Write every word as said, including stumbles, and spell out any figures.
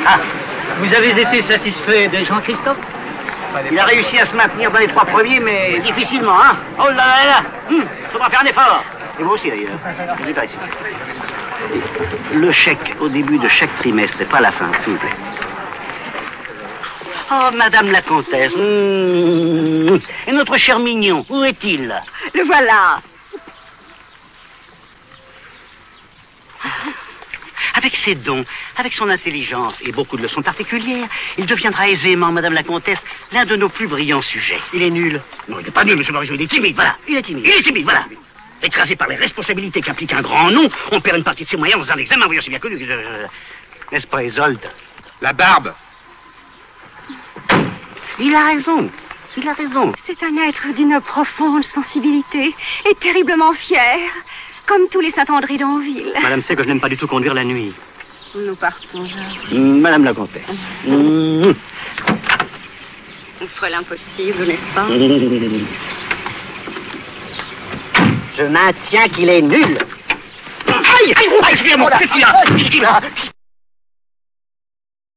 Ah, vous avez été satisfait de Jean-Christophe? Il a réussi à se maintenir dans les trois premiers, mais difficilement, hein. Oh là là là, hum, faudra faire un effort. Et vous aussi, d'ailleurs. Je dis pas ici. Le chèque au début de chaque trimestre et pas à la fin, s'il vous plaît. Oh, Madame la Comtesse. Mmh. Et notre cher Mignon, où est-il? Le voilà. Avec ses dons, avec son intelligence et beaucoup de leçons particulières, il deviendra aisément, Madame la Comtesse, l'un de nos plus brillants sujets. Il est nul. Non, il n'est pas nul, Monsieur Morisot, il est timide, voilà. Il est timide. Il est timide, voilà. Écrasé par les responsabilités qu'implique un grand nom, on perd une partie de ses moyens dans un examen, voyons, c'est bien connu. N'est-ce pas, Isolde? La barbe. Il a raison. Il a raison. C'est un être d'une profonde sensibilité et terriblement fier, comme tous les Saint-André d'Anville. Madame sait que je n'aime pas du tout conduire la nuit. Nous partons, Georges. Madame la Comtesse. Mmh. On ferait l'impossible, n'est-ce pas? Je maintiens qu'il est nul. Aïe, aïe, aïe, excusez-moi, qu'est-ce qu'il y a? Qu'est-ce qu'il a?